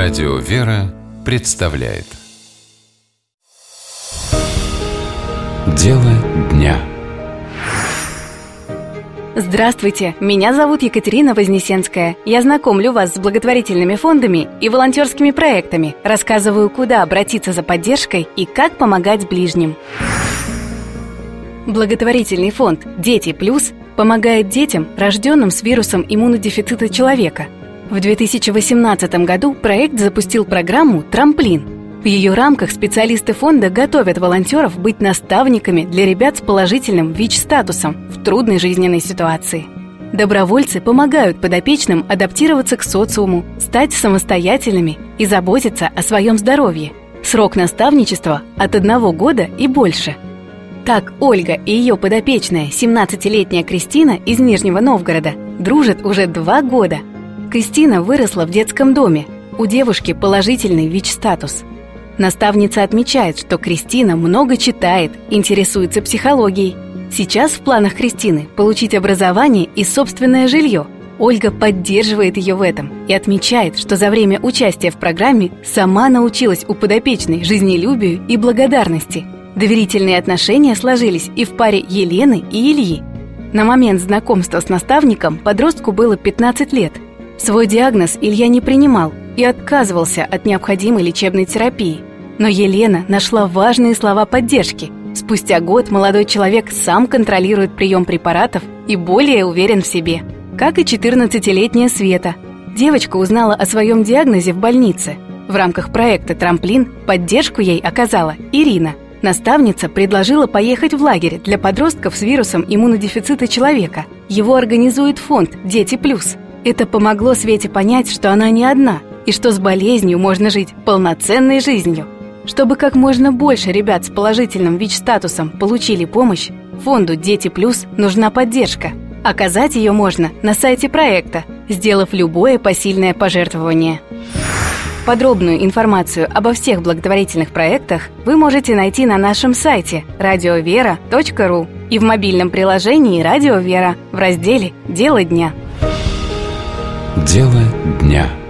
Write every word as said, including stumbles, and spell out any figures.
Радио «Вера» представляет Дело дня. Здравствуйте, меня зовут Екатерина Вознесенская. Я знакомлю вас с благотворительными фондами и волонтерскими проектами, рассказываю, куда обратиться за поддержкой и как помогать ближним. Благотворительный фонд «Дети плюс» помогает детям, рожденным с вирусом иммунодефицита человека. В две тысячи восемнадцатом году проект запустил программу «Трамплин». В ее рамках специалисты фонда готовят волонтеров быть наставниками для ребят с положительным ВИЧ-статусом в трудной жизненной ситуации. Добровольцы помогают подопечным адаптироваться к социуму, стать самостоятельными и заботиться о своем здоровье. Срок наставничества от одного года и больше. Так Ольга и ее подопечная, семнадцатилетняя Кристина из Нижнего Новгорода, дружат уже два года. Кристина выросла в детском доме. У девушки положительный ВИЧ-статус. Наставница отмечает, что Кристина много читает, интересуется психологией. Сейчас в планах Кристины получить образование и собственное жилье. Ольга поддерживает ее в этом и отмечает, что за время участия в программе сама научилась у подопечной жизнелюбию и благодарности. Доверительные отношения сложились и в паре Елены и Ильи. На момент знакомства с наставником подростку было пятнадцать лет. Свой диагноз Илья не принимал и отказывался от необходимой лечебной терапии. Но Елена нашла важные слова поддержки. Спустя год молодой человек сам контролирует прием препаратов и более уверен в себе. Как и четырнадцатилетняя Света. Девочка узнала о своем диагнозе в больнице. В рамках проекта «Трамплин» поддержку ей оказала Ирина. Наставница предложила поехать в лагерь для подростков с вирусом иммунодефицита человека. Его организует фонд «Дети плюс». Это помогло Свете понять, что она не одна, и что с болезнью можно жить полноценной жизнью. Чтобы как можно больше ребят с положительным ВИЧ-статусом получили помощь, фонду «Дети плюс» нужна поддержка. Оказать ее можно на сайте проекта, сделав любое посильное пожертвование. Подробную информацию обо всех благотворительных проектах вы можете найти на нашем сайте радио вера точка ру и в мобильном приложении «Радио Вера» в разделе «Дело дня». Дело дня.